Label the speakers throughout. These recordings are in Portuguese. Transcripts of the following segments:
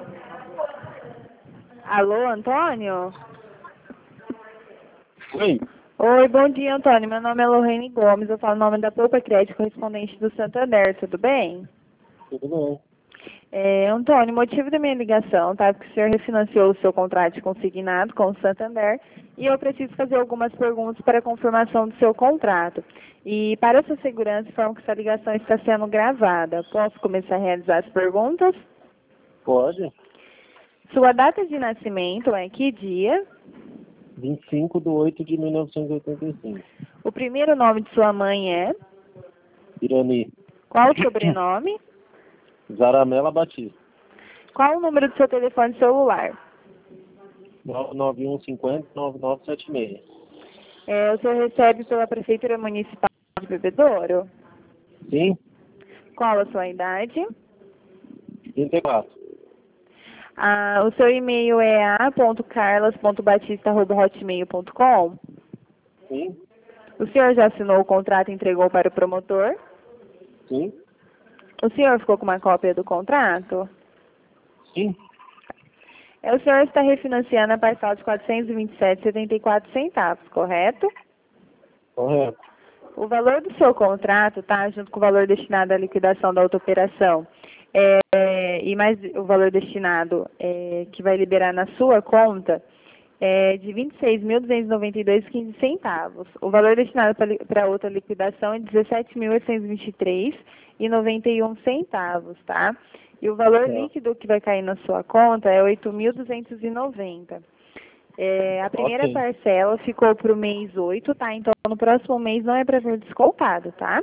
Speaker 1: Alô, Antônio?
Speaker 2: Oi,
Speaker 1: Oi, bom dia, Antônio. Meu nome é Lorraine Gomes. Eu falo em nome da Poupa Crédito, correspondente do Santander. Tudo bem?
Speaker 2: tudo bem?
Speaker 1: Antônio, o motivo da minha ligação, tá? Porque o senhor refinanciou o seu contrato de consignado com o Santander e eu preciso fazer algumas perguntas para a confirmação do seu contrato. E para essa segurança, informo que essa ligação está sendo gravada. Posso começar a realizar as perguntas?
Speaker 2: Pode.
Speaker 1: Sua data de nascimento é que dia?
Speaker 2: 25/8/1985.
Speaker 1: O primeiro nome de sua mãe é?
Speaker 2: Irani.
Speaker 1: Qual o sobrenome?
Speaker 2: Zaramela Batista.
Speaker 1: Qual o número do seu telefone celular?
Speaker 2: 99150-9976.
Speaker 1: O senhor recebe pela Prefeitura Municipal de Bebedouro?
Speaker 2: Sim?
Speaker 1: Qual a sua idade?
Speaker 2: 34.
Speaker 1: O seu e-mail é a.carlas.batista@hotmail.com?
Speaker 2: Sim?
Speaker 1: O senhor já assinou o contrato e entregou para o promotor?
Speaker 2: Sim?
Speaker 1: O senhor ficou com uma cópia do contrato?
Speaker 2: Sim?
Speaker 1: O senhor está refinanciando a parcela de R$ 427,74, correto?
Speaker 2: Correto.
Speaker 1: O valor do seu contrato, tá, junto com o valor destinado à liquidação da autooperação, e mais o valor destinado que vai liberar na sua conta, é de R$ 26.292,15. O valor destinado para outra liquidação é R$ 17.823,91, tá? E o valor líquido que vai cair na sua conta é R$ 8.290. A primeira parcela ficou para o mês 8, tá? Então, no próximo mês não é para vir descontado, tá?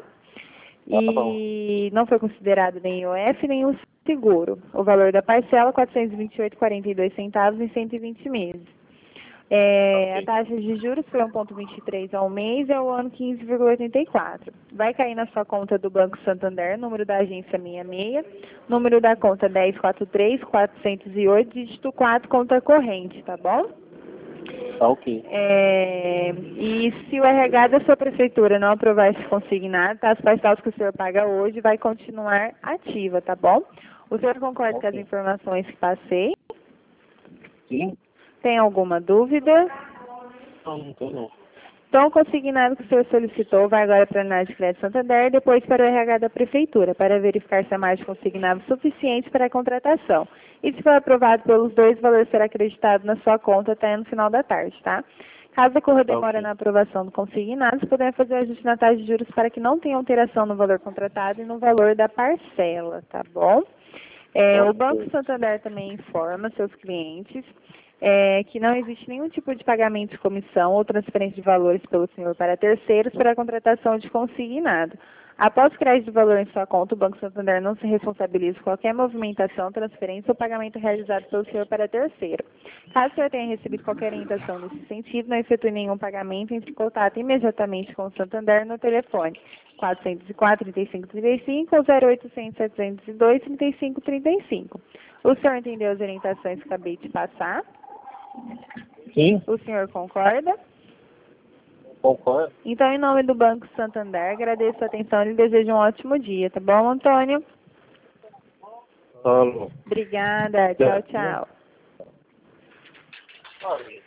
Speaker 1: E não foi considerado nem IOF, nem o seguro. O valor da parcela, R$ 428,42 em 120 meses. A taxa de juros foi 1,23 ao mês e ao ano 15,84. Vai cair na sua conta do Banco Santander, número da agência 66, número da conta 1043-408, dígito 4, conta corrente, tá bom?
Speaker 2: Tá ok.
Speaker 1: E se o RH da sua prefeitura não aprovar esse consignado, tá? As parcelas que o senhor paga hoje vai continuar ativa, tá bom? O senhor concorda com as informações que passei?
Speaker 2: Sim?
Speaker 1: Tem alguma dúvida?
Speaker 2: Não tô não.
Speaker 1: Então, o consignado que o senhor solicitou vai agora para a análise de crédito Santander e depois para o RH da prefeitura, para verificar se há mais consignados suficientes para a contratação. E se for aprovado pelos dois, o valor será acreditado na sua conta até no final da tarde, tá? Caso ocorra demora na aprovação do consignado, você poderá fazer o ajuste na taxa de juros para que não tenha alteração no valor contratado e no valor da parcela, tá bom? O Banco Santander também informa seus clientes que não existe nenhum tipo de pagamento de comissão ou transferência de valores pelo senhor para terceiros para a contratação de consignado. Após o crédito de valor em sua conta, o Banco Santander não se responsabiliza por qualquer movimentação, transferência ou pagamento realizado pelo senhor para terceiro. Caso o senhor tenha recebido qualquer orientação nesse sentido, não efetue nenhum pagamento, entre em contato imediatamente com o Santander no telefone 404-3535 ou 0800-702-3535. O senhor entendeu as orientações que acabei de passar?
Speaker 2: Sim?
Speaker 1: O senhor concorda?
Speaker 2: Concordo.
Speaker 1: Então, em nome do Banco Santander, agradeço a atenção e desejo um ótimo dia, tá bom, Antônio?
Speaker 2: Alô.
Speaker 1: Obrigada. Tchau, tchau.